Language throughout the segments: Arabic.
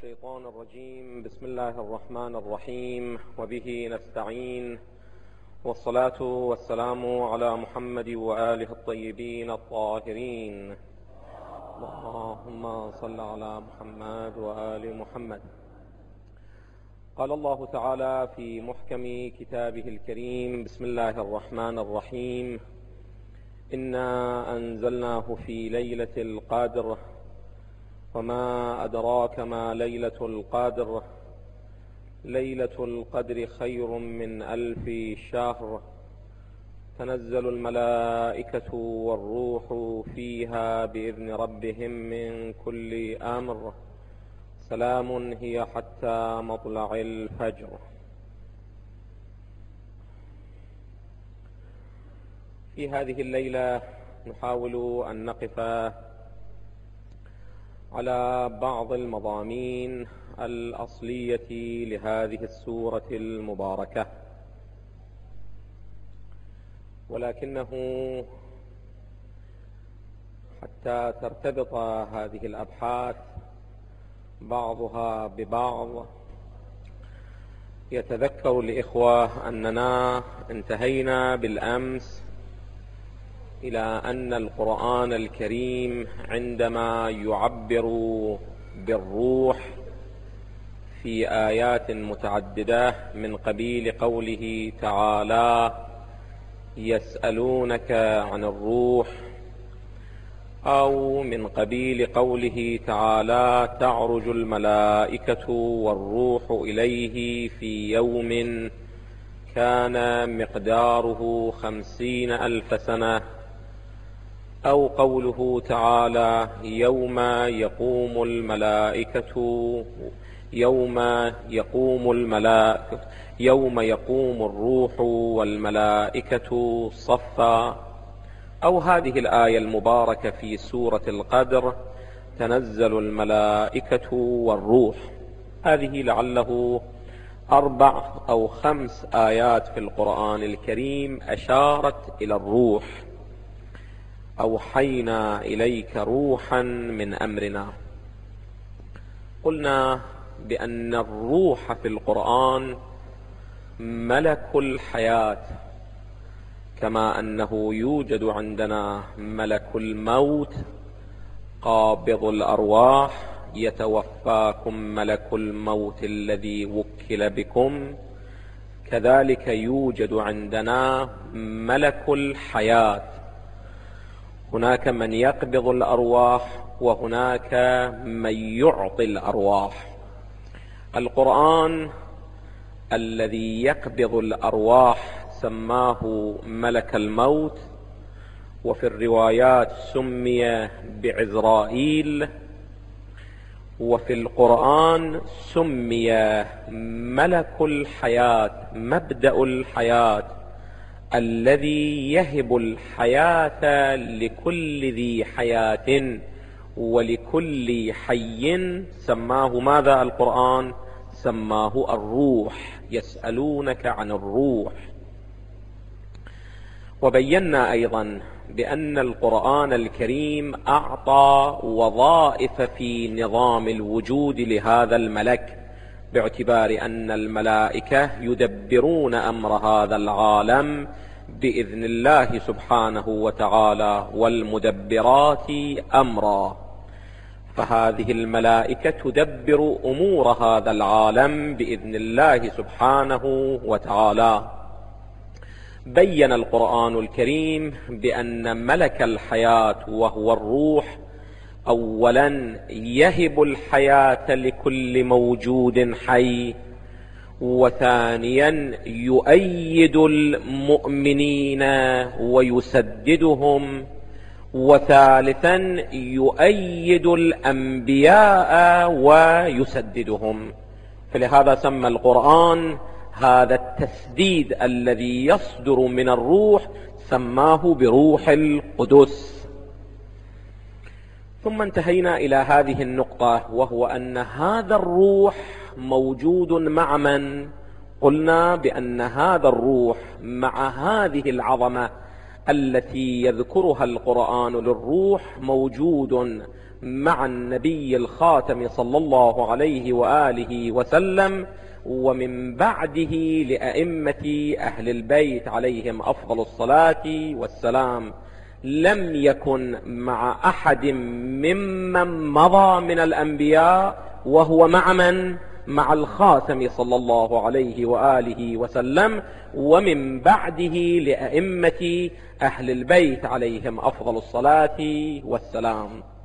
الشيطان الرجيم. بسم الله الرحمن الرحيم، وبه نستعين، والصلاة والسلام على محمد وآله الطيبين الطاهرين. اللهم صل على محمد وآل محمد. قال الله تعالى في محكم كتابه الكريم: بسم الله الرحمن الرحيم، إنا أنزلناه في ليلة القدر، وما أدراك ما ليلة القدر، ليلة القدر خير من 1000 شهر، تنزل الملائكة والروح فيها بإذن ربهم من كل أمر، سلام هي حتى مطلع الفجر. في هذه الليلة نحاول أن نقف على بعض المضامين الأصلية لهذه السورة المباركة، ولكنه حتى ترتبط هذه الأبحاث بعضها ببعض يتذكر الإخوة أننا انتهينا بالأمس إلى أن القرآن الكريم عندما يعبر بالروح في آيات متعددة من قبيل قوله تعالى: يسألونك عن الروح، أو من قبيل قوله تعالى: تعرج الملائكة والروح إليه في يوم كان مقداره 50,000 سنة، أو قوله تعالى: يوم يقوم الروح والملائكة صفا، أو هذه الآية المباركة في سورة القدر: تنزل الملائكة والروح. هذه لعله 4 أو 5 آيات في القرآن الكريم أشارت إلى الروح: أوحينا إليك روحا من أمرنا. قلنا بأن الروح في القرآن ملك الحياة، كما أنه يوجد عندنا ملك الموت قابض الأرواح، يتوفاكم ملك الموت الذي وكل بكم، كذلك يوجد عندنا ملك الحياة. هناك من يقبض الأرواح، وهناك من يعطي الأرواح. القرآن الذي يقبض الأرواح سماه ملك الموت، وفي الروايات سمي بعزرائيل، وفي القرآن سمي ملك الحياة، مبدأ الحياة، الذي يهب الحياة لكل ذي حياة ولكل حي. سماه ماذا القرآن؟ سماه الروح. يسألونك عن الروح. وبينا أيضا بأن القرآن الكريم أعطى وظائف في نظام الوجود لهذا الملك، باعتبار أن الملائكة يدبرون أمر هذا العالم بإذن الله سبحانه وتعالى، والمدبرات أمرا. فهذه الملائكة تدبر أمور هذا العالم بإذن الله سبحانه وتعالى. بين القرآن الكريم بأن ملك الحياة وهو الروح أولا يهب الحياة لكل موجود حي، وثانيا يؤيد المؤمنين ويسددهم، وثالثا يؤيد الأنبياء ويسددهم. فلهذا سمى القرآن هذا التسديد الذي يصدر من الروح سماه بروح القدس. ثم انتهينا إلى هذه النقطة، وهو أن هذا الروح موجود مع من؟ قلنا بأن هذا الروح مع هذه العظمة التي يذكرها القرآن للروح موجود مع النبي الخاتم صلى الله عليه وآله وسلم، ومن بعده لأئمة أهل البيت عليهم أفضل الصلاة والسلام. لم يكن مع أحد ممن مضى من الأنبياء وهو مع من؟ مع الخاتم صلى الله عليه وآله وسلم، ومن بعده لأئمة أهل البيت عليهم أفضل الصلاة والسلام.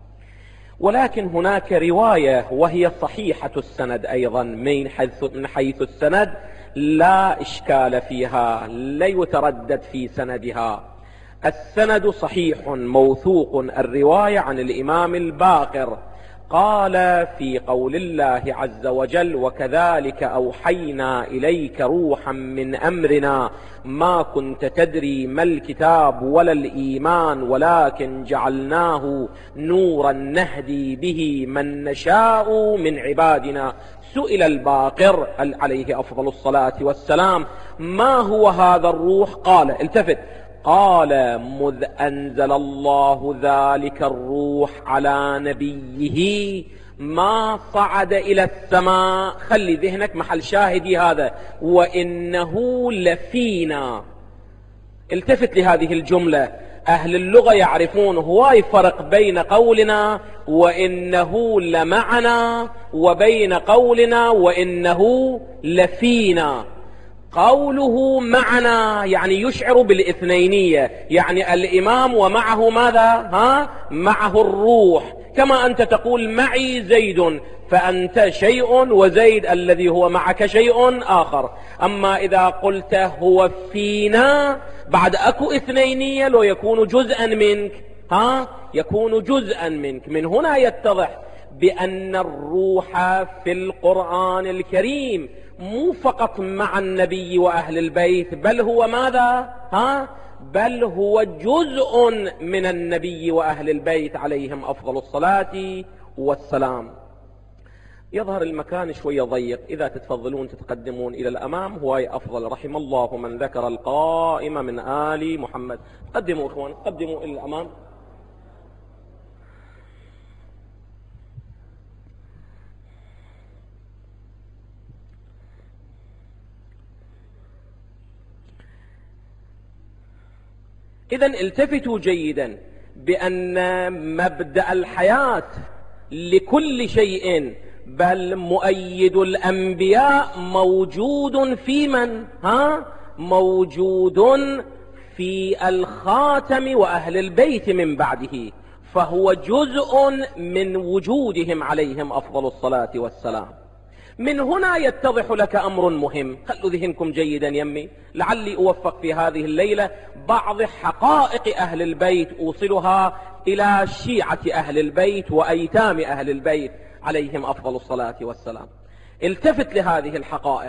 ولكن هناك رواية وهي صحيحة السند أيضا، من حيث السند لا إشكال فيها، لا يتردد في سندها. السند صحيح موثوق، الرواية عن الإمام الباقر قال في قول الله عز وجل: وكذلك أوحينا إليك روحا من أمرنا ما كنت تدري ما الكتاب ولا الإيمان ولكن جعلناه نورا نهدي به من نشاء من عبادنا. سئل الباقر عليه أفضل الصلاة والسلام: ما هو هذا الروح؟ قال، التفت، قال: مذ أنزل الله ذلك الروح على نبيه ما صعد إلى السماء. خلي ذهنك محل شاهدي هذا، وإنه لفينا. التفت لهذه الجملة. أهل اللغة يعرفون هواي فرق بين قولنا وإنه لمعنا وبين قولنا وإنه لفينا. قوله معنا يعني يشعر بالإثنينية، يعني الإمام ومعه ماذا؟ معه الروح. كما أنت تقول معي زيد، فأنت شيء وزيد الذي هو معك شيء آخر. أما إذا قلت هو فينا بعد أكو إثنينية، لو يكون جزءا منك، يكون جزءا منك. من هنا يتضح بأن الروح في القرآن الكريم مو فقط مع النبي وأهل البيت، بل هو ماذا؟ بل هو جزء من النبي وأهل البيت عليهم أفضل الصلاة والسلام. يظهر المكان شوية ضيق، إذا تتفضلون تتقدمون إلى الأمام هو أفضل. رحم الله من ذكر القائم من آل محمد. قدموا إخوان، قدموا إلى الأمام. إذن التفتوا جيدا بأن مبدأ الحياة لكل شيء بل مؤيد الأنبياء موجود في من؟ موجود في الخاتم وأهل البيت من بعده، فهو جزء من وجودهم عليهم أفضل الصلاة والسلام. من هنا يتضح لك أمر مهم، خلوا ذهنكم جيدا يمي، لعلي أوفق في هذه الليلة بعض حقائق أهل البيت أوصلها إلى شيعة أهل البيت وأيتام أهل البيت عليهم أفضل الصلاة والسلام. التفت لهذه الحقائق،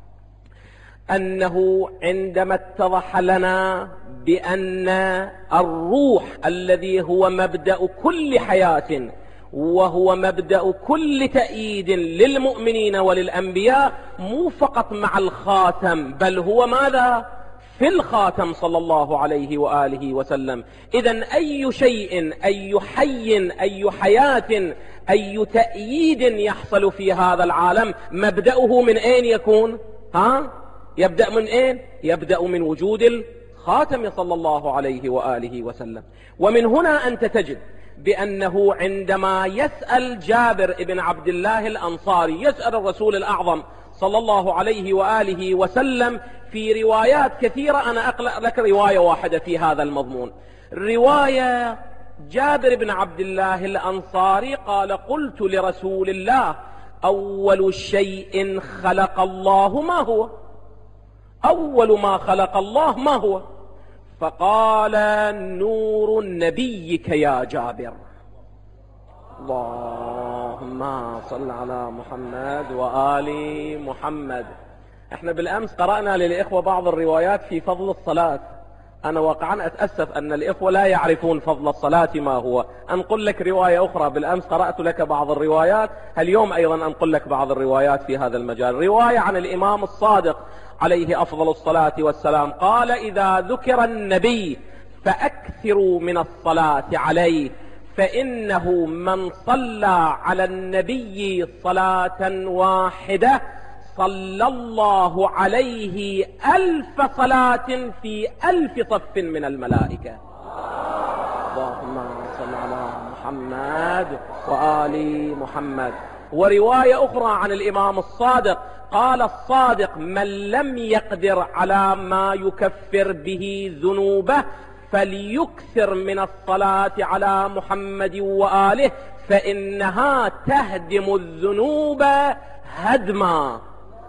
أنه عندما اتضح لنا بأن الروح الذي هو مبدأ كل حياة وهو مبدأ كل تأييد للمؤمنين وللأنبياء مو فقط مع الخاتم، بل هو ماذا؟ في الخاتم صلى الله عليه وآله وسلم. إذن أي شيء، أي حي، أي حياة، أي تأييد يحصل في هذا العالم مبدأه من أين يكون؟ يبدأ من أين؟ يبدأ من وجود الخاتم صلى الله عليه وآله وسلم. ومن هنا أنت تجد بأنه عندما يسأل جابر بن عبد الله الأنصاري، يسأل الرسول الأعظم صلى الله عليه وآله وسلم في روايات كثيرة، أنا أقرأ لك رواية واحدة في هذا المضمون. رواية جابر بن عبد الله الأنصاري قال: قلت لرسول الله: أول شيء خلق الله ما هو؟ أول ما خلق الله ما هو؟ فقال: نور نبيك يا جابر. اللهم صل على محمد وآل محمد. احنا بالأمس قرأنا للإخوة بعض الروايات في فضل الصلاة. أنا واقعا أتأسف أن الإخوة لا يعرفون فضل الصلاة ما هو. أنقل لك رواية أخرى، بالأمس قرأت لك بعض الروايات، اليوم أيضا أنقل لك بعض الروايات في هذا المجال. رواية عن الإمام الصادق عليه أفضل الصلاة والسلام قال: إذا ذكر النبي فأكثروا من الصلاة عليه، فإنه من صلى على النبي صلاة واحدة صلى الله عليه 1000 صلاة في 1000 صف من الملائكة. اللهم صل على محمد وآل محمد. ورواية أخرى عن الإمام الصادق قال الصادق: من لم يقدر على ما يكفر به ذنوبه فليكثر من الصلاة على محمد وآله فإنها تهدم الذنوب هدما.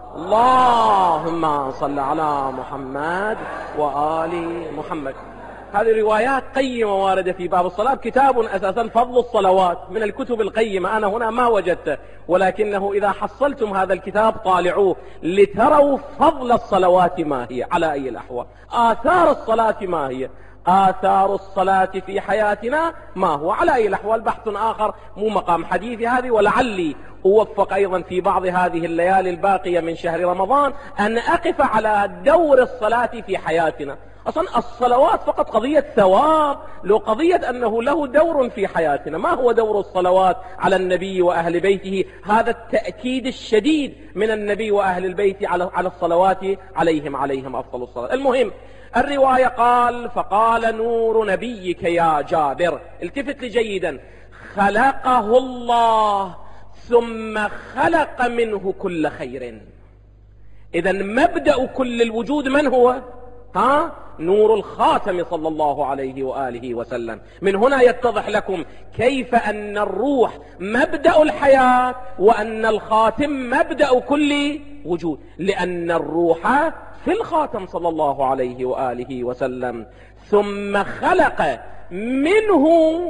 اللهم صل على محمد وآل محمد. هذه روايات قيمة واردة في باب الصلاة. كتاب أساسا فضل الصلوات من الكتب القيمة، أنا هنا ما وجدته، ولكنه إذا حصلتم هذا الكتاب طالعوه لتروا فضل الصلوات ما هي على أي الأحوال، آثار الصلاة ما هي، آثار الصلاة في حياتنا ما هو على أي الأحوال. بحث آخر مو مقام حديثي هذه، ولعلي أوفق أيضا في بعض هذه الليالي الباقية من شهر رمضان أن أقف على دور الصلاة في حياتنا. أصلا الصلوات فقط قضية ثواب، لو قضية أنه له دور في حياتنا. ما هو دور الصلوات على النبي وأهل بيته؟ هذا التأكيد الشديد من النبي وأهل البيت على الصلوات عليهم أفضل الصلاة. المهم الرواية قال: فقال نور نبيك يا جابر، التفت لي جيدا، خلقه الله ثم خلق منه كل خير. إذا مبدأ كل الوجود من هو؟ نور الخاتم صلى الله عليه وآله وسلم. من هنا يتضح لكم كيف أن الروح مبدأ الحياة وأن الخاتم مبدأ كل وجود، لأن الروح في الخاتم صلى الله عليه وآله وسلم. ثم خلق منه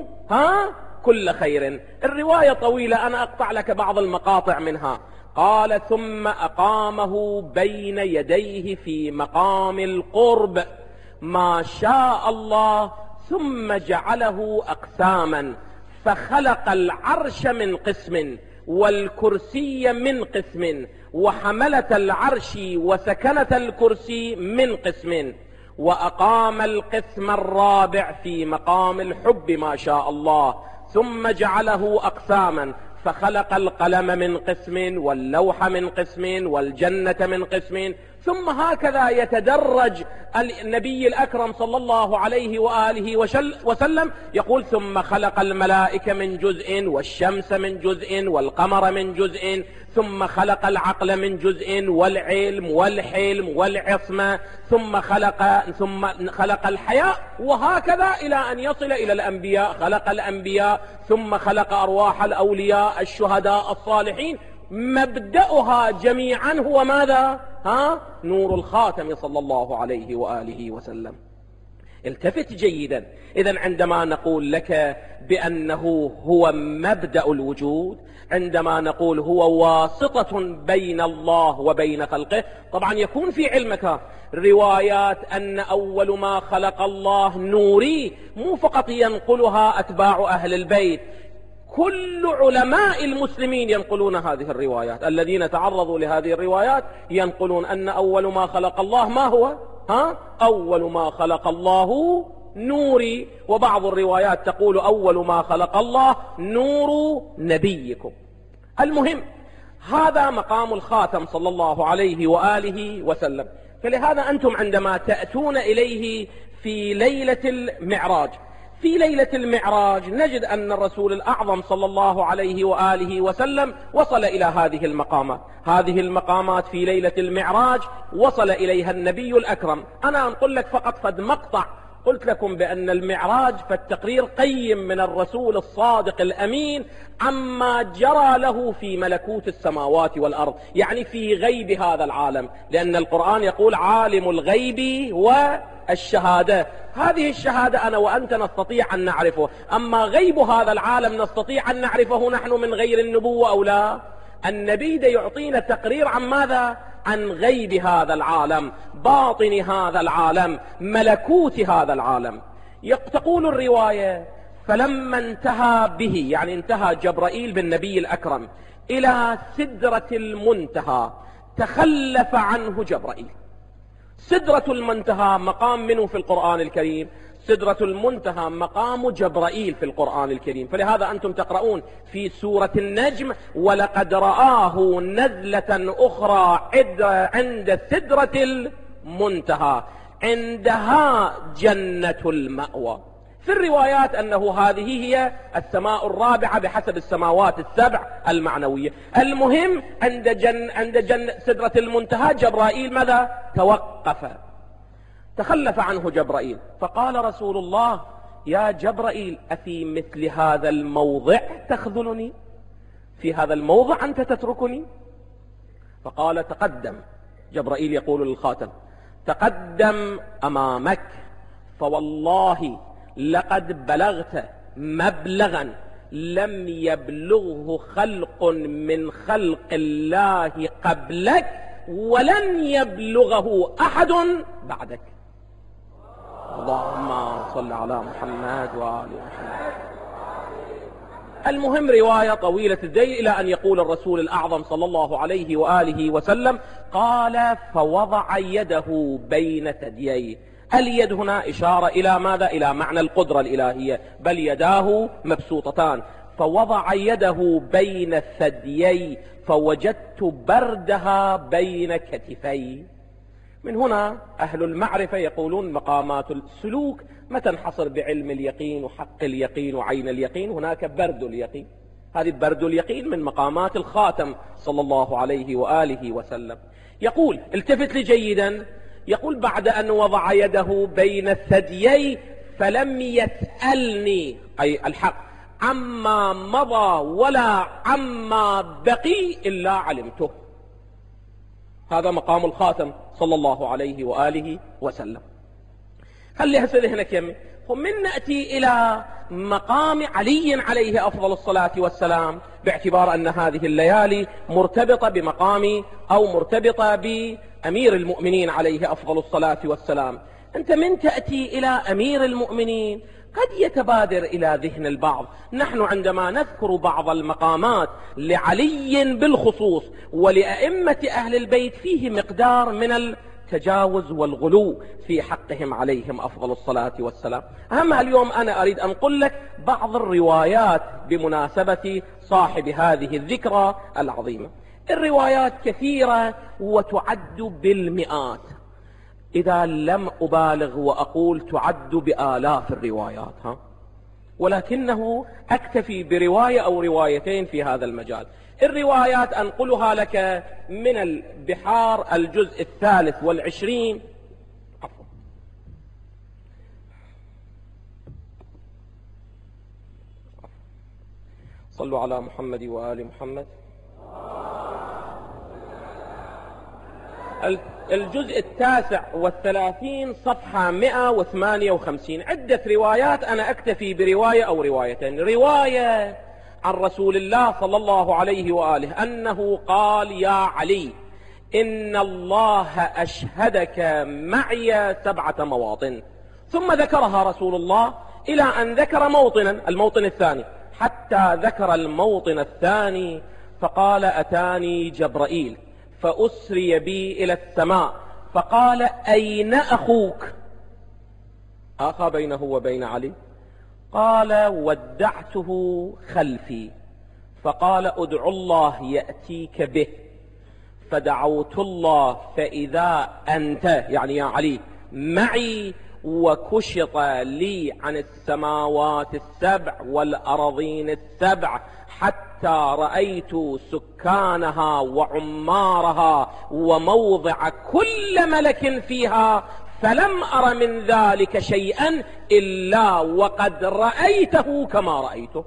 كل خير. الرواية طويلة، أنا أقطع لك بعض المقاطع منها. قال: ثم أقامه بين يديه في مقام القرب ما شاء الله، ثم جعله أقساما، فخلق العرش من قسم والكرسي من قسم وحملة العرش وسكنة الكرسي من قسم، وأقام القسم الرابع في مقام الحب ما شاء الله، ثم جعله أقساما، فخلق القلم من قسم واللوح من قسم والجنة من قسم. ثم هكذا يتدرج النبي الأكرم صلى الله عليه وآله وسلم، يقول: ثم خلق الملائكة من جزء والشمس من جزء والقمر من جزء، ثم خلق العقل من جزء والعلم والحلم والعصمة، ثم خلق الحياة، وهكذا إلى أن يصل إلى الأنبياء. خلق الأنبياء ثم خلق أرواح الأولياء الشهداء الصالحين. مبدأها جميعا هو ماذا؟ نور الخاتم صلى الله عليه وآله وسلم. التفت جيدا. إذن عندما نقول لك بأنه هو مبدأ الوجود، عندما نقول هو واسطة بين الله وبين خلقه، طبعا يكون في علمك روايات أن أول ما خلق الله نوري، مو فقط ينقلها أتباع أهل البيت، كل علماء المسلمين ينقلون هذه الروايات. الذين تعرضوا لهذه الروايات ينقلون أن أول ما خلق الله ما هو؟ أول ما خلق الله نوري. وبعض الروايات تقول أول ما خلق الله نور نبيكم. المهم هذا مقام الخاتم صلى الله عليه وآله وسلم. فلهذا أنتم عندما تأتون إليه في ليلة المعراج، في ليلة المعراج نجد أن الرسول الأعظم صلى الله عليه وآله وسلم وصل إلى هذه المقامات. هذه المقامات في ليلة المعراج وصل إليها النبي الأكرم. أنا أنقل لك فقط فد مقطع. قلت لكم بأن المعراج فالتقرير قيم من الرسول الصادق الأمين عما جرى له في ملكوت السماوات والأرض، يعني في غيب هذا العالم، لأن القرآن يقول عالم الغيب والشهادة. هذه الشهادة أنا وأنت نستطيع أن نعرفه، أما غيب هذا العالم نستطيع أن نعرفه نحن من غير النبوة أو لا؟ النبي ده يعطينا تقرير عن ماذا؟ عن غيب هذا العالم، باطن هذا العالم، ملكوت هذا العالم. تقول الرواية: فلما انتهى به، يعني انتهى جبرائيل بالنبي الأكرم إلى سدرة المنتهى، تخلف عنه جبرائيل. سدرة المنتهى مقام منه في القرآن الكريم؟ سدرة المنتهى مقام جبرائيل في القرآن الكريم، فلهذا أنتم تقرؤون في سورة النجم: ولقد رآه نزلة أخرى عند سدرة المنتهى عندها جنة المأوى. في الروايات أنه هذه هي السماء الرابعة بحسب السماوات السبع المعنوية. المهم عند سدرة المنتهى جبرائيل ماذا؟ توقف، تخلف عنه جبرائيل، فقال رسول الله: يا جبرائيل، أفي مثل هذا الموضع تخذلني؟ في هذا الموضع أنت تتركني؟ فقال: تقدم. جبرائيل يقول للخاتم: تقدم أمامك، فوالله لقد بلغت مبلغا لم يبلغه خلق من خلق الله قبلك ولن يبلغه أحد بعدك. اللهم صل على محمد وآل محمد. المهم رواية طويلة الذيل إلى أن يقول الرسول الأعظم صلى الله عليه وآله وسلم: قال: فوضع يده بين ثدييه. اليد هنا إشارة إلى ماذا؟ إلى معنى القدرة الإلهية، بل يداه مبسوطتان. فوضع يده بين ثديي فوجدت بردها بين كتفي. من هنا أهل المعرفة يقولون مقامات السلوك ما تنحصر بعلم اليقين وحق اليقين وعين اليقين، هناك برد اليقين. هذه برد اليقين من مقامات الخاتم صلى الله عليه وآله وسلم. يقول، التفت لي جيدا، يقول: بعد أن وضع يده بين الثديي فلم يسألني، أي الحق، عما مضى ولا عما بقي إلا علمته. هذا مقام الخاتم صلى الله عليه وآله وسلم. خلي هسه ذهنك يمي، ومن نأتي إلى مقام علي عليه أفضل الصلاة والسلام، باعتبار أن هذه الليالي مرتبطة بمقام أو مرتبطة بأمير المؤمنين عليه أفضل الصلاة والسلام. أنت من تأتي إلى أمير المؤمنين قد يتبادر إلى ذهن البعض، نحن عندما نذكر بعض المقامات لعلي بالخصوص ولأئمة أهل البيت فيه مقدار من التجاوز والغلو في حقهم عليهم أفضل الصلاة والسلام. أما اليوم أنا أريد أن أقول لك بعض الروايات بمناسبة صاحب هذه الذكرى العظيمة. الروايات كثيرة وتعد بالمئات، إذا لم أبالغ وأقول تعد بآلاف الروايات، ولكنه أكتفي برواية أو روايتين في هذا المجال. الروايات أنقلها لك من البحار الجزء 23. صلوا على محمد وآل محمد. الجزء 39 صفحة 158. عدة روايات، أنا أكتفي برواية أو روايتين. رواية عن رسول الله صلى الله عليه وآله أنه قال: يا علي، إن الله أشهدك معي 7 مواطن. ثم ذكرها رسول الله إلى أن ذكر موطنا، الموطن الثاني، حتى ذكر الموطن الثاني فقال: أتاني جبرائيل فأسري بي إلى السماء فقال: أين أخوك؟ آخى بينه وبين علي. قال: ودعته خلفي. فقال: ادع الله يأتيك به. فدعوت الله فإذا أنت، يعني يا علي، معي، وكشط لي عن السماوات السبع والأرضين السبع حتى رأيت سكانها وعمارها وموضع كل ملك فيها، فلم أر من ذلك شيئا إلا وقد رأيته كما رأيته.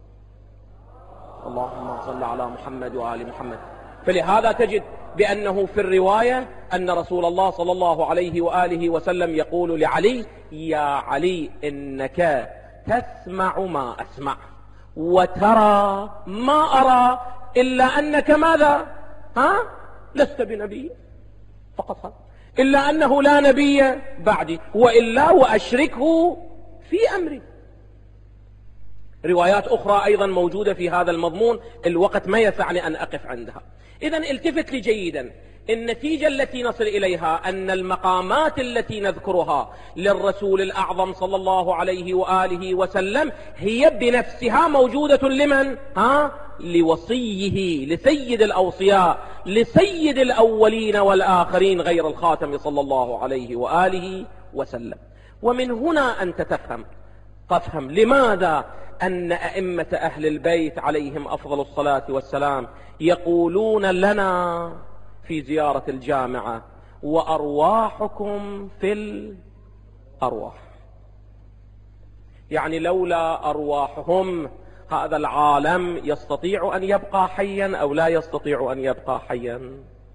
اللهم صل على محمد وآل محمد. فلهذا تجد بأنه في الرواية أن رسول الله صلى الله عليه وآله وسلم يقول لعلي: يا علي، إنك تسمع ما أسمع وترى ما أرى، إلا أنك ماذا؟ لست بنبي فقط، إلا أنه لا نبي بعدي، وإلا وأشركه في أمري. روايات أخرى أيضا موجودة في هذا المضمون، الوقت ما يسعني أن أقف عندها. إذن التفت لي جيدا، النتيجة التي نصل إليها أن المقامات التي نذكرها للرسول الأعظم صلى الله عليه وآله وسلم هي بنفسها موجودة لمن؟ لوصيه، لسيد الأوصياء، لسيد الأولين والآخرين غير الخاتم صلى الله عليه وآله وسلم. ومن هنا أنت تفهم لماذا أن أئمة أهل البيت عليهم أفضل الصلاة والسلام يقولون لنا في زيارة الجامعة: وأرواحكم في الأرواح. يعني لولا أرواحهم هذا العالم يستطيع أن يبقى حيا أو لا يستطيع أن يبقى حيا؟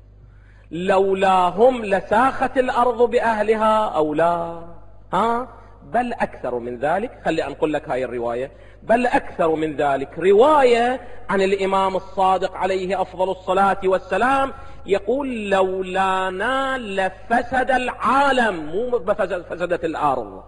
لولاهم لساخت الأرض بأهلها أو لا؟ بل أكثر من ذلك. خلي أنقل لك هاي الرواية، بل أكثر من ذلك. رواية عن الإمام الصادق عليه أفضل الصلاة والسلام يقول: لولانا لفسد العالم، مو فسدت الأرض.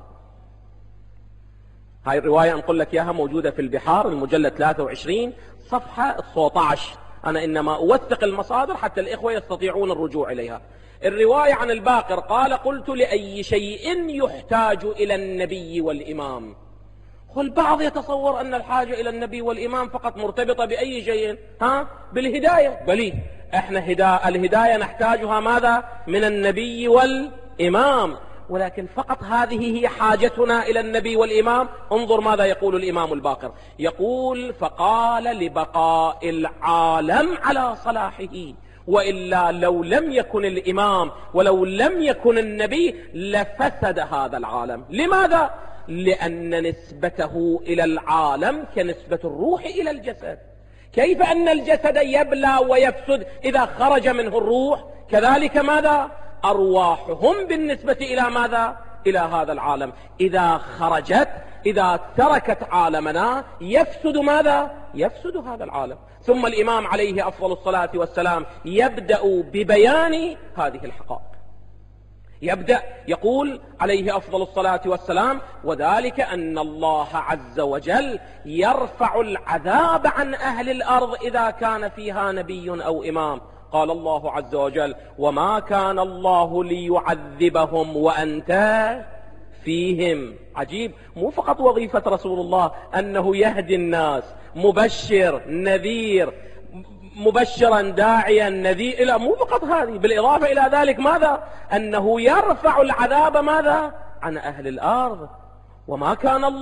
هاي الرواية أنقل لك إياها موجودة في البحار المجلد 23 صفحة 19. أنا إنما أوثق المصادر حتى الإخوة يستطيعون الرجوع إليها. الرواية عن الباقر قال: قلت: لأي شيء يحتاج إلى النبي والإمام؟ والبعض يتصور أن الحاجة إلى النبي والإمام فقط مرتبطة بأي شيء، بالهداية. بلي احنا الهداية نحتاجها ماذا؟ من النبي والإمام، ولكن فقط هذه هي حاجتنا إلى النبي والإمام. انظر ماذا يقول الإمام الباقر، يقول: فقال: لبقاء العالم على صلاحه، وإلا لو لم يكن الإمام ولو لم يكن النبي لفسد هذا العالم. لماذا؟ لأن نسبته إلى العالم كنسبة الروح إلى الجسد. كيف أن الجسد يبلى ويفسد إذا خرج منه الروح؟ كذلك ماذا؟ أرواحهم بالنسبة إلى ماذا؟ إلى هذا العالم إذا خرجت، إذا تركت عالمنا يفسد ماذا؟ يفسد هذا العالم. ثم الإمام عليه أفضل الصلاة والسلام يبدأ ببيان هذه الحقائق. يبدأ يقول عليه أفضل الصلاة والسلام: وذلك أن الله عز وجل يرفع العذاب عن أهل الأرض إذا كان فيها نبي أو إمام. قال الله عز وجل: وما كان الله ليعذبهم وأنت فيهم. عجيب، مو فقط وظيفة رسول الله أنه يهدي الناس، مبشر نذير، مبشرا داعيا نذير، لا، مو فقط هذه، بالإضافة إلى ذلك ماذا؟ أنه يرفع العذاب ماذا؟ عن أهل الأرض. وما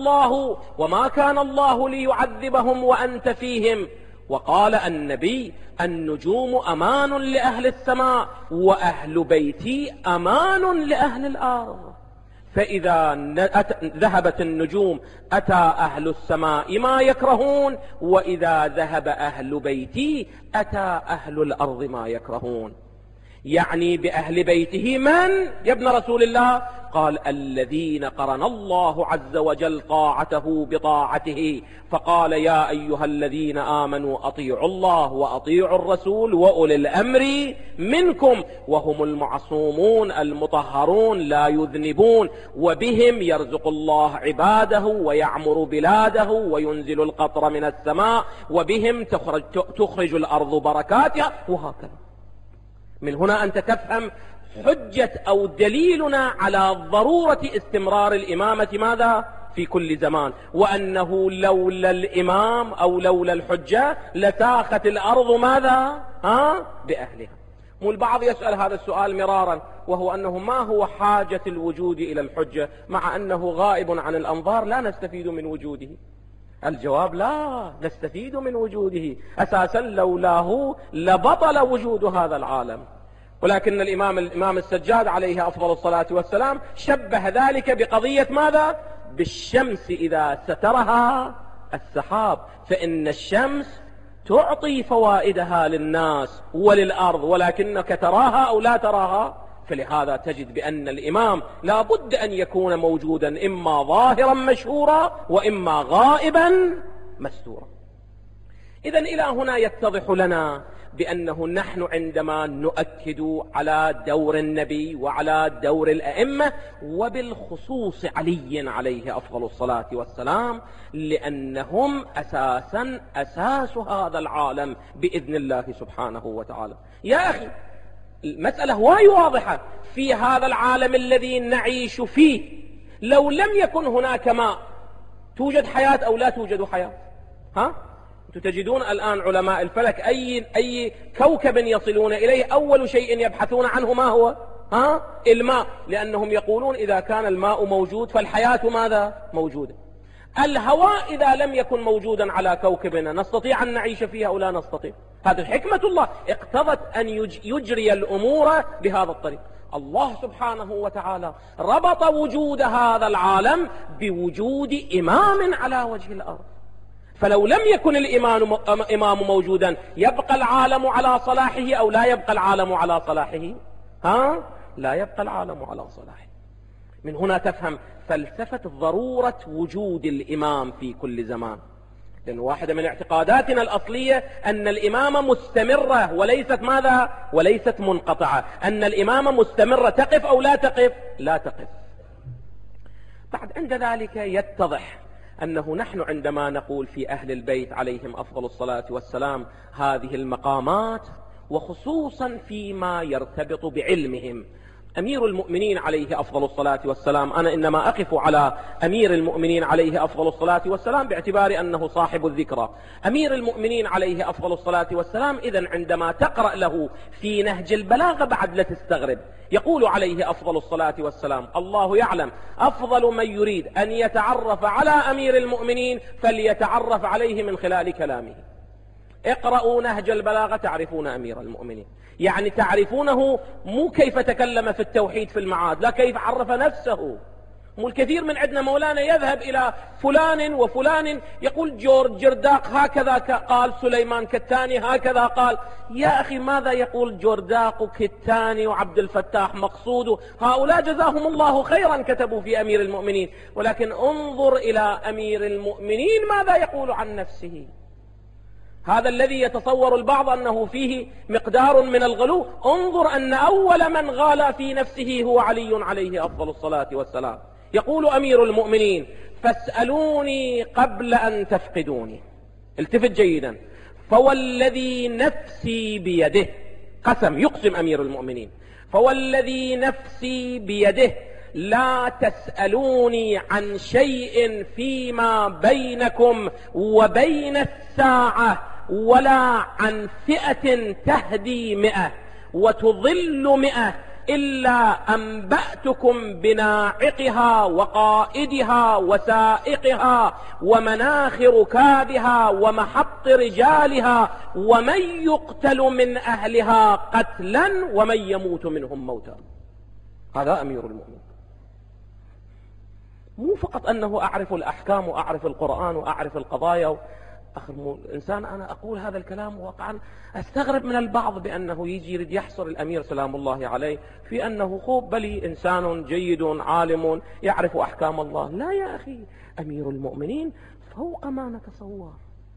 كان الله ليعذبهم وأنت فيهم. وقال النبي: النجوم أمان لأهل السماء، وأهل بيتي أمان لأهل الأرض. فإذا ذهبت النجوم أتى أهل السماء ما يكرهون، وإذا ذهب أهل بيتي أتى أهل الأرض ما يكرهون. يعني بأهل بيته من يا ابن رسول الله؟ قال: الذين قرن الله عز وجل طاعته بطاعته، فقال: يا أيها الذين آمنوا أطيعوا الله وأطيعوا الرسول وأولي الأمر منكم، وهم المعصومون المطهرون لا يذنبون، وبهم يرزق الله عباده ويعمر بلاده وينزل القطر من السماء، وبهم تخرج الأرض بركاتها، وهكذا. من هنا أنت تفهم حجة أو دليلنا على ضرورة استمرار الإمامة ماذا؟ في كل زمان، وأنه لولا الإمام أو لولا الحجة لساخت الأرض ماذا؟ بأهلها. والبعض يسأل هذا السؤال مرارا، وهو أنه ما هو حاجة الوجود إلى الحجة مع أنه غائب عن الأنظار، لا نستفيد من وجوده؟ الجواب: لا نستفيد من وجوده، أساسا لولاه لبطل وجود هذا العالم. ولكن الإمام السجاد عليه أفضل الصلاة والسلام شبه ذلك بقضية ماذا؟ بالشمس إذا سترها السحاب، فإن الشمس تعطي فوائدها للناس وللأرض، ولكنك تراها أو لا تراها. فلهذا تجد بأن الإمام لا بد أن يكون موجودا، إما ظاهرا مشهورا وإما غائبا مستورا. إذن إلى هنا يتضح لنا بأنه نحن عندما نؤكد على دور النبي وعلى دور الأئمة وبالخصوص علي عليه أفضل الصلاة والسلام، لأنهم أساس هذا العالم بإذن الله سبحانه وتعالى. يا أخي المسألة هواي واضحة في هذا العالم الذي نعيش فيه. لو لم يكن هناك ماء توجد حياة أو لا توجد حياة؟ أنتم تجدون الآن علماء الفلك أي كوكب يصلون إليه أول شيء يبحثون عنه ما هو؟ الماء، لأنهم يقولون إذا كان الماء موجود فالحياة ماذا؟ موجودة. الهواء إذا لم يكن موجودا على كوكبنا نستطيع أن نعيش فيها أو لا نستطيع؟ هذه حكمة الله اقتضت أن يجري الأمور بهذا الطريق. الله سبحانه وتعالى ربط وجود هذا العالم بوجود إمام على وجه الأرض، فلو لم يكن الإمام موجودا يبقى العالم على صلاحه أو لا يبقى العالم على صلاحه؟ لا يبقى العالم على صلاحه. من هنا تفهم فلسفة ضرورة وجود الإمام في كل زمان، لأن واحدة من اعتقاداتنا الأصلية أن الإمامة مستمرة وليست ماذا؟ وليست منقطعة. أن الإمامة مستمرة، تقف أو لا تقف؟ لا تقف. بعد عند ذلك يتضح أنه نحن عندما نقول في أهل البيت عليهم أفضل الصلاة والسلام هذه المقامات، وخصوصا فيما يرتبط بعلمهم. أمير المؤمنين عليه أفضل الصلاة والسلام، أنا إنما أقف على أمير المؤمنين عليه أفضل الصلاة والسلام باعتبار أنه صاحب الذكرى. أمير المؤمنين عليه أفضل الصلاة والسلام إذن عندما تقرأ له في نهج البلاغة بعد لا تستغرب، يقول عليه أفضل الصلاة والسلام: الله يعلم أفضل من يريد أن يتعرف على أمير المؤمنين فليتعرف عليه من خلال كلامه. اقرأوا نهج البلاغة تعرفون أمير المؤمنين، يعني تعرفونه مو كيف تكلم في التوحيد في المعاد، لا كيف عرف نفسه. والكثير من عندنا مولانا يذهب إلى فلان وفلان يقول جورج جرداق هكذا قال، سليمان كتاني هكذا قال. يا أخي ماذا يقول جرداق وكتاني وعبد الفتاح مقصود؟ هؤلاء جزاهم الله خيرا كتبوا في أمير المؤمنين، ولكن انظر إلى أمير المؤمنين ماذا يقول عن نفسه. هذا الذي يتصور البعض أنه فيه مقدار من الغلو، انظر أن أول من غالى في نفسه هو علي عليه أفضل الصلاة والسلام. يقول أمير المؤمنين: فاسألوني قبل أن تفقدوني. التفت جيدا: فوالذي نفسي بيده، قسم يقسم أمير المؤمنين، فوالذي نفسي بيده لا تسألوني عن شيء فيما بينكم وبين الساعة، ولا عن فئة تهدي 100 وتضل 100 إلا أنبأتكم بناعقها وقائدها وسائقها ومناخ ركابها ومحط رجالها، ومن يقتل من أهلها قتلا ومن يموت منهم موتا. هذا أمير المؤمنين. مو فقط أنه أعرف الأحكام وأعرف القرآن وأعرف القضايا. إنسان أنا أقول هذا الكلام وقعا أستغرب من البعض بأنه يجي يريد يحصر الأمير سلام الله عليه في أنه خوب بلي إنسان جيد عالم يعرف أحكام الله. لا يا أخي، أمير المؤمنين فوق ما نتصور.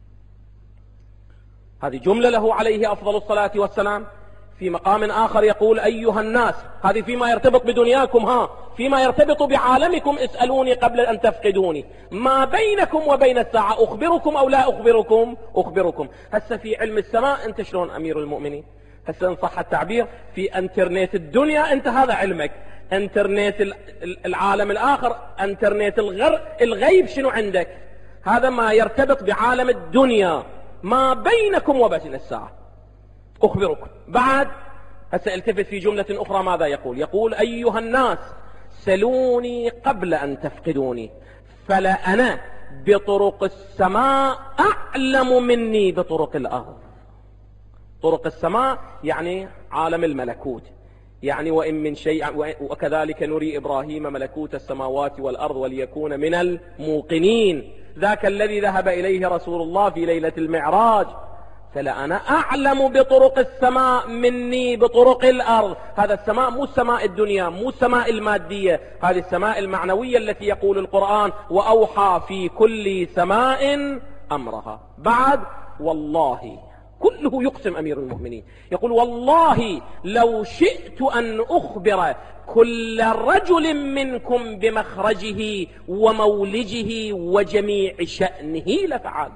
هذه جملة له عليه أفضل الصلاة والسلام. في مقام آخر يقول: أيها الناس، هذه فيما يرتبط بدنياكم، فيما يرتبط بعالمكم اسألوني قبل أن تفقدوني. ما بينكم وبين الساعة أخبركم أو لا أخبركم؟ أخبركم. هسه في علم السماء أنت شلون أمير المؤمنين؟ هسه إن صح التعبير في انترنت الدنيا أنت هذا علمك، انترنت العالم الآخر، انترنت الغيب شنو عندك؟ هذا ما يرتبط بعالم الدنيا. ما بينكم وبين الساعة أخبركم. بعد هسه التفت في جملة أخرى ماذا يقول؟ يقول: أيها الناس سلوني قبل أن تفقدوني، فلأنا بطرق السماء أعلم مني بطرق الأرض. طرق السماء يعني عالم الملكوت، يعني وإن من شيء وكذلك نري إبراهيم ملكوت السماوات والأرض وليكون من الموقنين، ذاك الذي ذهب إليه رسول الله في ليلة المعراج. فلأنا أعلم بطرق السماء مني بطرق الأرض. هذا السماء مو السماء الدنيا، مو السماء المادية، هذه السماء المعنوية التي يقول القرآن: وأوحى في كل سماء أمرها. بعد: والله، كله يقسم أمير المؤمنين، يقول والله لو شئت أن أخبر كل رجل منكم بمخرجه ومولجه وجميع شأنه لفعل.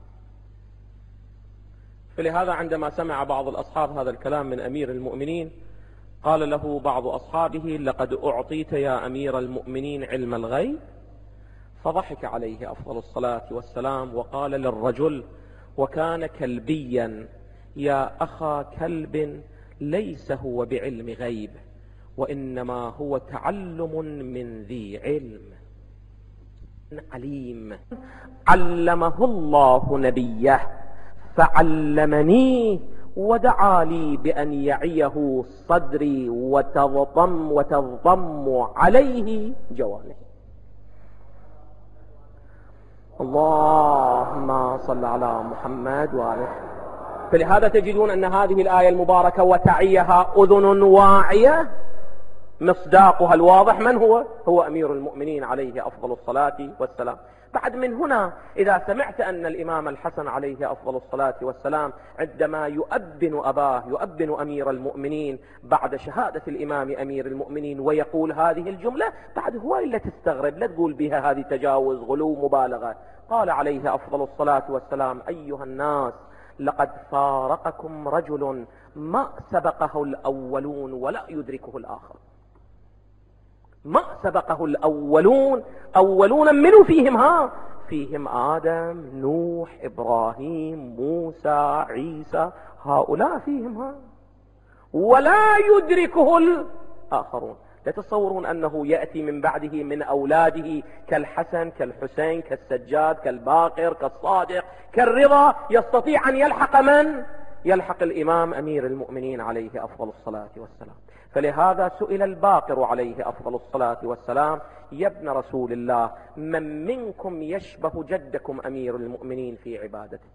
فلهذا عندما سمع بعض الأصحاب هذا الكلام من أمير المؤمنين قال له بعض أصحابه: لقد أعطيت يا أمير المؤمنين علم الغيب؟ فضحك عليه أفضل الصلاة والسلام وقال للرجل: وكان كلبيا يا أخا كلب، ليس هو بعلم غيب، وإنما هو تعلم من ذي علم عليم علمه الله نبيه فعلمني، ودعا لي بأن يعيه صدري وتضم عليه جوانحي. اللهم صل على محمد وآله. فلهذا تجدون أن هذه الآية المباركة وتعيها أذن واعية مصداقها الواضح من هو؟ هو أمير المؤمنين عليه أفضل الصلاة والسلام. بعد من هنا إذا سمعت أن الإمام الحسن عليه أفضل الصلاة والسلام عندما يؤبن أباه، يؤبن أمير المؤمنين بعد شهادة الإمام أمير المؤمنين ويقول هذه الجملة، بعد هو إلا تستغرب، لا تقول بها هذه تجاوز غلو مبالغة. قال عليه أفضل الصلاة والسلام: أيها الناس، لقد فارقكم رجل ما سبقه الأولون ولا يدركه الآخر. ما سبقه الأولون، أولون منه فيهم فيهم آدم، نوح، إبراهيم، موسى، عيسى، هؤلاء فيهم ولا يدركه الآخرون. لا تتصورون أنه يأتي من بعده من أولاده كالحسن كالحسين كالسجاد كالباقر كالصادق كالرضا يستطيع أن يلحق من؟ يلحق الإمام أمير المؤمنين عليه أفضل الصلاة والسلام. فلهذا سئل الباقر عليه أفضل الصلاة والسلام: يا ابن رسول الله، من منكم يشبه جدكم أمير المؤمنين في عبادته؟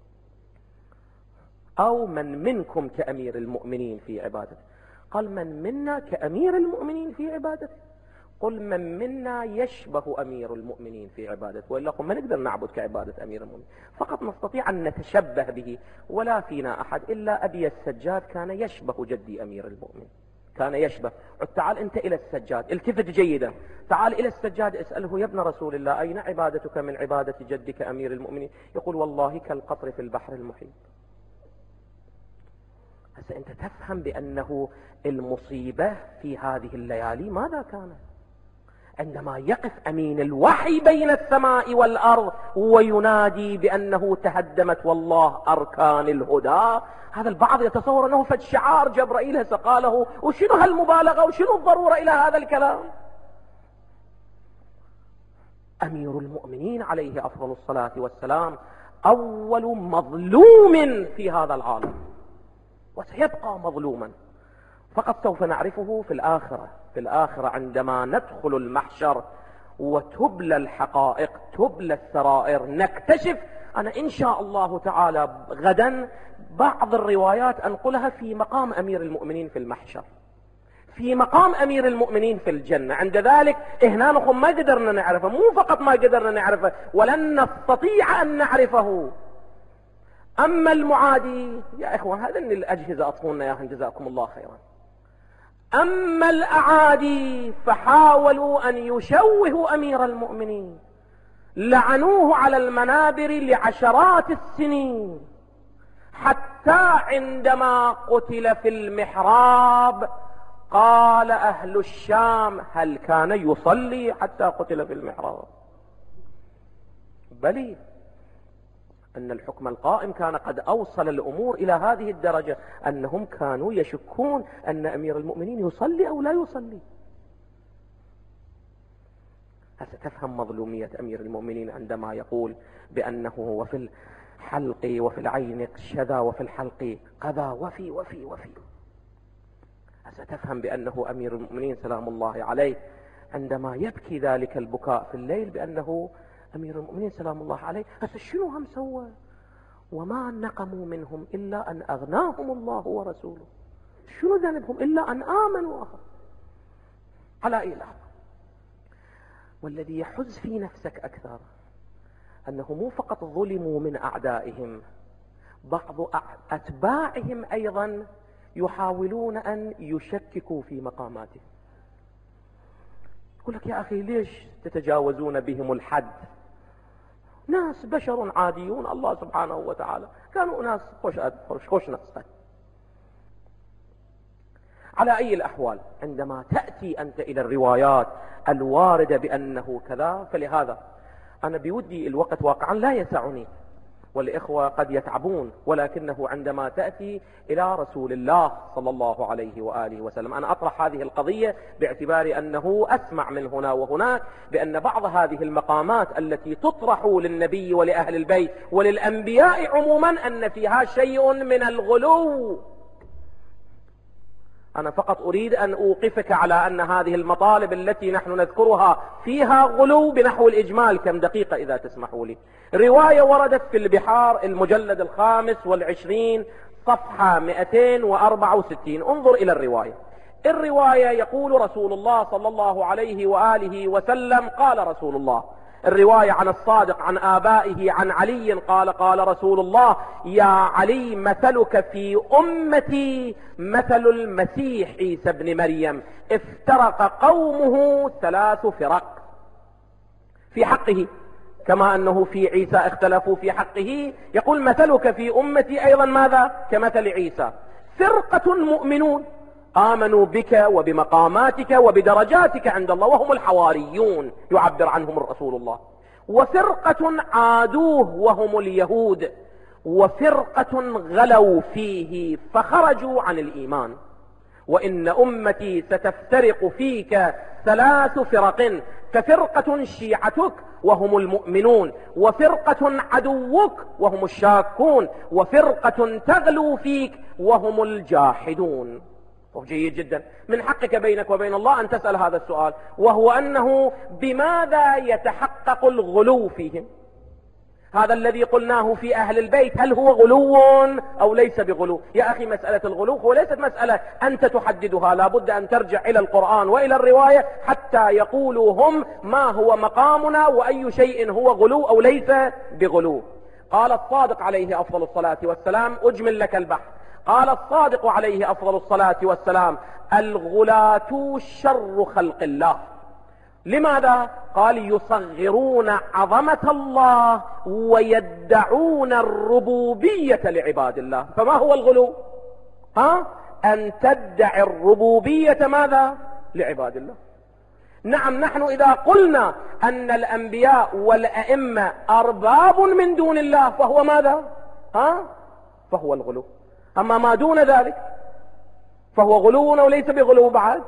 أو من منكم كأمير المؤمنين في عبادته؟ قال: من منا كأمير المؤمنين في عبادته؟ قل: من منا يشبه أمير المؤمنين في عبادته؟ وإلا ما نقدر نعبد كعبادة أمير المؤمنين، فقط نستطيع أن نتشبه به. ولا فينا أحد إلا أبي السجاد كان يشبه جدي أمير المؤمنين، كان يشبه. تعال أنت إلى السجاد، التفت جيدا، تعال إلى السجاد اسأله: يا ابن رسول الله، أين عبادتك من عبادة جدك أمير المؤمنين؟ يقول: والله كالقطر في البحر المحيط. هسه أنت تفهم بأنه المصيبة في هذه الليالي ماذا كانت؟ عندما يقف أمين الوحي بين السماء والأرض وينادي بأنه تهدمت والله أركان الهدى. هذا البعض يتصور أنه فد شعار جبرائيل هسه قاله، وشنو هالمبالغة وشنو الضرورة إلى هذا الكلام؟ أمير المؤمنين عليه أفضل الصلاة والسلام أول مظلوم في هذا العالم، وسيبقى مظلوما، فقط سوف نعرفه في الآخرة. في الآخرة عندما ندخل المحشر وتبلى الحقائق، تبلى السرائر، نكتشف. أنا إن شاء الله تعالى غدا بعض الروايات أنقلها في مقام أمير المؤمنين في المحشر، في مقام أمير المؤمنين في الجنة. عند ذلك هنا نقوم ما قدرنا نعرفه، مو فقط ما قدرنا نعرفه، ولن نستطيع أن نعرفه. أما المعادي يا إخوان، هذا اللي الأجهزة أطفونا يا جزاكم الله خيرا. أما الأعادي فحاولوا أن يشوهوا أمير المؤمنين، لعنوه على المنابر لعشرات السنين، حتى عندما قتل في المحراب قال أهل الشام: هل كان يصلي حتى قتل في المحراب؟ بلي، أن الحكم القائم كان قد أوصل الأمور إلى هذه الدرجة أنهم كانوا يشكون أن أمير المؤمنين يصلي أو لا يصلي. ستفهم مظلومية أمير المؤمنين عندما يقول بأنه وفي الحلق وفي العين شذا وفي الحلق قذا وفي وفي وفي. ستفهم بأنه أمير المؤمنين سلام الله عليه عندما يبكي ذلك البكاء في الليل بأنه أمير المؤمنين سلام الله عليه. هسه شنو هم سوى؟ وما نقموا منهم إلا أن أغناهم الله ورسوله. شنو ذنبهم إلا أن آمنوا على إله. والذي يحز في نفسك أكثر أنه مو فقط ظلموا من أعدائهم، بعض أتباعهم أيضا يحاولون أن يشككوا في مقاماته. يقول لك يا أخي ليش تتجاوزون بهم الحد؟ ناس بشر عاديون، الله سبحانه وتعالى كانوا ناس خوش ناس. على أي الأحوال عندما تأتي أنت إلى الروايات الواردة بأنه كذا، فلهذا أنا بودي الوقت واقعا لا يسعني والإخوة قد يتعبون، ولكنه عندما تأتي إلى رسول الله صلى الله عليه وآله وسلم أنا أطرح هذه القضية باعتبار أنه أسمع من هنا وهناك بأن بعض هذه المقامات التي تطرح للنبي ولأهل البيت وللأنبياء عموما أن فيها شيء من الغلو. أنا فقط أريد أن أوقفك على أن هذه المطالب التي نحن نذكرها فيها غلو بنحو الإجمال. كم دقيقة إذا تسمحوا لي. رواية وردت في البحار المجلد 25 صفحة 264. انظر إلى الرواية. الرواية يقول رسول الله صلى الله عليه وآله وسلم قال رسول الله، الرواية عن الصادق عن آبائه عن علي قال قال رسول الله: يا علي مثلك في أمتي مثل المسيح عيسى بن مريم، افترق قومه 3 فرق في حقه، كما أنه في عيسى اختلفوا في حقه. يقول مثلك في أمتي أيضا ماذا؟ كمثل عيسى، فرقة مؤمنون آمنوا بك وبمقاماتك وبدرجاتك عند الله وهم الحواريون يعبر عنهم الرسول الله، وفرقة عادوه وهم اليهود، وفرقة غلوا فيه فخرجوا عن الإيمان، وإن أمتي ستفترق فيك 3 فرق، ففرقة شيعتك وهم المؤمنون، وفرقة عدوك وهم الشاكون، وفرقة تغلو فيك وهم الجاحدون. جيد جدا. من حقك بينك وبين الله أن تسأل هذا السؤال، وهو أنه بماذا يتحقق الغلو فيهم؟ هذا الذي قلناه في أهل البيت هل هو غلو أو ليس بغلو؟ يا أخي مسألة الغلو هو ليست مسألة أنت تحددها، لابد أن ترجع إلى القرآن وإلى الرواية حتى يقولوا هم ما هو مقامنا وأي شيء هو غلو أو ليس بغلو. قال الصادق عليه أفضل الصلاة والسلام، أجمل لك البحث، قال الصادق عليه أفضل الصلاة والسلام: الغلاة شر خلق الله. لماذا؟ قال: يصغرون عظمة الله ويدعون الربوبية لعباد الله. فما هو الغلو؟ أن تدعي الربوبية ماذا؟ لعباد الله. نعم، نحن إذا قلنا أن الأنبياء والأئمة أرباب من دون الله فهو ماذا؟ فهو الغلو. أما ما دون ذلك فهو غلو وليس بغلو بعد.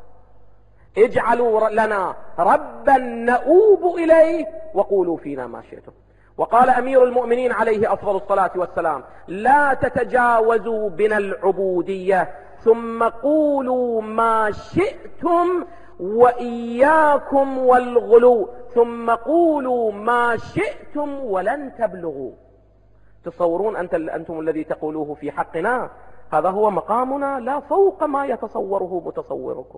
اجعلوا لنا ربا نؤوب إليه وقولوا فينا ما شئتم. وقال أمير المؤمنين عليه أفضل الصلاة والسلام: لا تتجاوزوا بنا العبودية ثم قولوا ما شئتم وإياكم والغلو ثم قولوا ما شئتم ولن تبلغوا. تصورون أنتم الذي تقولوه في حقنا هذا هو مقامنا لا فوق ما يتصوره متصوركم.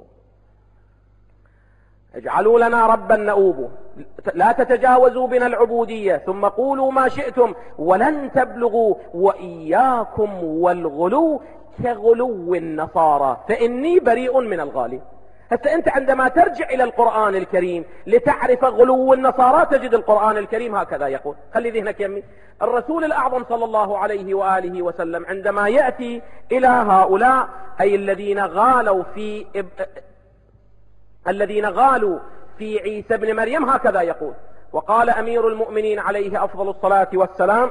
اجعلوا لنا ربا نؤوب، لا تتجاوزوا بنا العبودية ثم قولوا ما شئتم ولن تبلغوا، وإياكم والغلو كغلو النصارى فإني بريء من الغالي. حتى أنت عندما ترجع إلى القرآن الكريم لتعرف غلو النصارى تجد القرآن الكريم هكذا يقول. خلي ذهنك يمي. الرسول الأعظم صلى الله عليه وآله وسلم عندما يأتي إلى هؤلاء أي الذين غالوا في عيسى بن مريم هكذا يقول. وقال أمير المؤمنين عليه أفضل الصلاة والسلام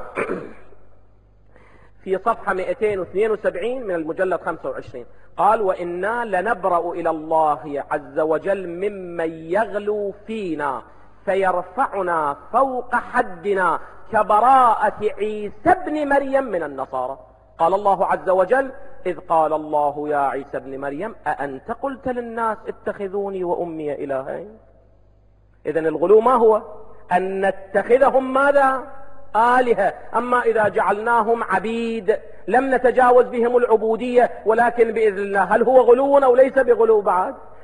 في صفحة 272 من المجلد 25 قال: وإنا لنبرأ إلى الله عز وجل ممن يغلو فينا فيرفعنا فوق حدنا كبراءة عيسى بن مريم من النصارى. قال الله عز وجل: إذ قال الله يا عيسى بن مريم أأنت قلت للناس اتخذوني وأمي إلهين. إذن الغلو ما هو؟ أن نتخذهم ماذا؟ آلهة. أما إذا جعلناهم عبيد لم نتجاوز بهم العبودية، ولكن بإذن الله هل هو غلو أو ليس بغلو بعد؟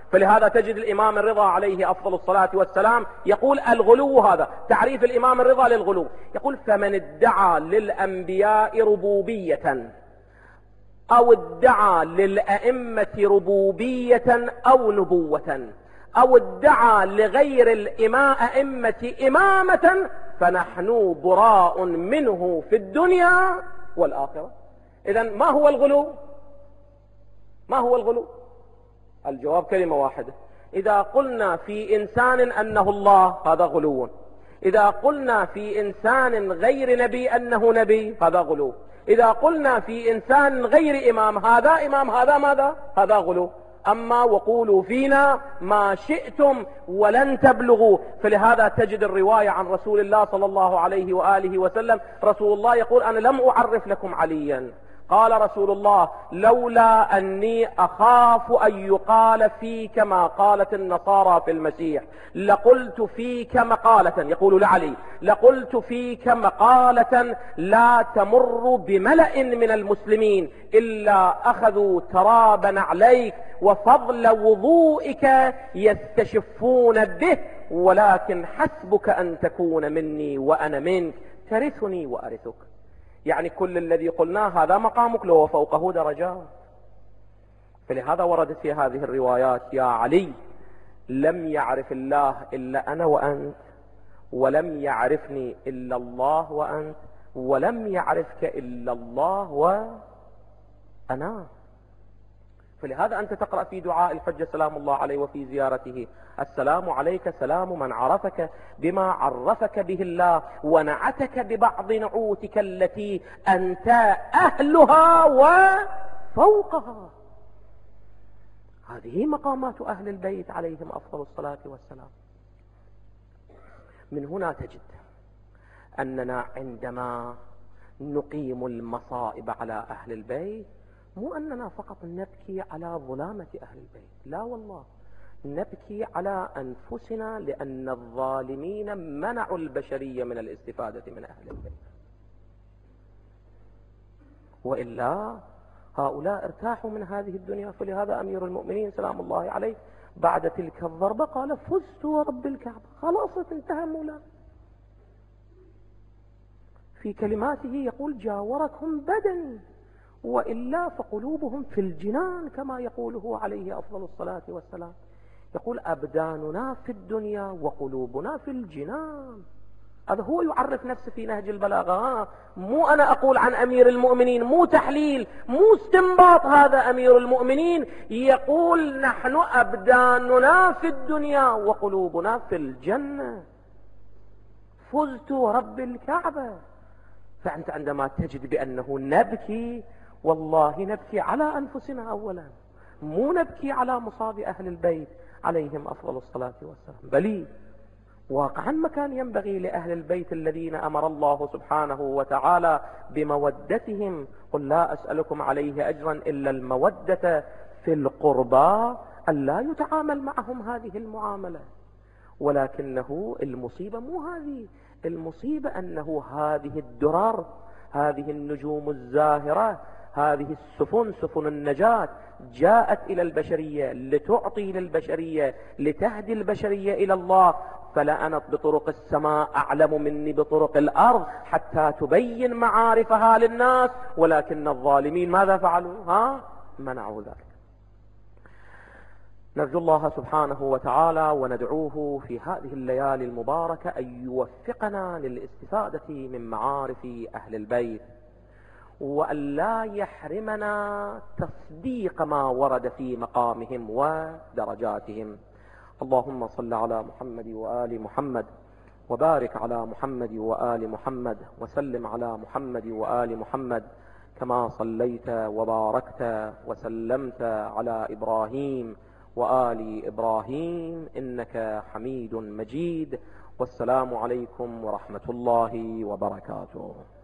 فلهذا تجد الإمام الرضا عليه أفضل الصلاة والسلام يقول الغلو، هذا تعريف الإمام الرضا للغلو، يقول: فمن ادعى للأنبياء ربوبية أو ادعى للأئمة ربوبية أو نبوة أو ادعى لغير الأئمة إمامة فنحن براء منه في الدنيا والآخرة. إذن ما هو الغلو؟ ما هو الغلو؟ الجواب كلمة واحدة: إذا قلنا في إنسان أنه الله هذا غلو، إذا قلنا في إنسان غير نبي أنه نبي هذا غلو، إذا قلنا في إنسان غير إمام هذا ماذا؟ هذا غلو. أما وقولوا فينا ما شئتم ولن تبلغوا. فلهذا تجد الرواية عن رسول الله صلى الله عليه وآله وسلم، رسول الله يقول: أنا لم أعرف لكم عليا. قال رسول الله: لولا أني أخاف أن يقال فيك ما قالت النصارى في المسيح لقلت فيك مقالة، يقول لعلي: لقلت فيك مقالة لا تمر بملأ من المسلمين إلا أخذوا تراب نعليك وفضل وضوئك يستشفون به، ولكن حسبك أن تكون مني وأنا منك، ترثني وأرثك. يعني كل الذي قلناه هذا مقامك لو فوقه درجات. فلهذا وردت في هذه الروايات: يا علي، لم يعرف الله إلا أنا وأنت، ولم يعرفني إلا الله وأنت، ولم يعرفك إلا الله وأنا. فلهذا أنت تقرأ في دعاء الحجة سلام الله عليه وفي زيارته: السلام عليك سلام من عرفك بما عرفك به الله ونعتك ببعض نعوتك التي أنت أهلها وفوقها. هذه مقامات أهل البيت عليهم أفضل الصلاة والسلام. من هنا تجد أننا عندما نقيم المصائب على أهل البيت مو أننا فقط نبكي على ظلامة أهل البيت، لا والله، نبكي على أنفسنا، لأن الظالمين منعوا البشرية من الاستفادة من أهل البيت، وإلا هؤلاء ارتاحوا من هذه الدنيا. فلهذا أمير المؤمنين سلام الله عليه بعد تلك الضربة قال: فزت ورب الكعبة، خلاص انتهى مولانا. في كلماته يقول: جاوركهم بدني وإلا فقلوبهم في الجنان، كما يقوله عليه أفضل الصلاة والسلام. يقول: أبداننا في الدنيا وقلوبنا في الجنان. هذا هو يعرف نفسه في نهج البلاغة. مو أنا أقول عن أمير المؤمنين، مو تحليل، مو استنباط، هذا أمير المؤمنين يقول: نحن أبداننا في الدنيا وقلوبنا في الجنة، فزت ورب الكعبة. فأنت عندما تجد بأنه نبكي، والله نبكي على أنفسنا أولا، مو نبكي على مصاب أهل البيت عليهم أفضل الصلاة والسلام. بل واقعا ما كان ينبغي لأهل البيت الذين أمر الله سبحانه وتعالى بمودتهم: قل لا أسألكم عليه أجرا إلا المودة في القربى، أن لا يتعامل معهم هذه المعاملة. ولكنه المصيبة مو هذه، المصيبة أنه هذه الدرر، هذه النجوم الزاهرة، هذه السفن، سفن النجاة، جاءت إلى البشرية لتعطي للبشرية، لتهدي البشرية إلى الله. فلأنت بطرق السماء أعلم مني بطرق الأرض حتى تبين معارفها للناس، ولكن الظالمين ماذا فعلوا؟ منعوا ذلك. نرجو الله سبحانه وتعالى وندعوه في هذه الليالي المباركة أن يوفقنا للاستفادة من معارف أهل البيت، وأن لا يحرمنا تصديق ما ورد في مقامهم ودرجاتهم. اللهم صل على محمد وآل محمد، وبارك على محمد وآل محمد، وسلم على محمد وآل محمد، كما صليت وباركت وسلمت على إبراهيم وآل إبراهيم إنك حميد مجيد. والسلام عليكم ورحمة الله وبركاته.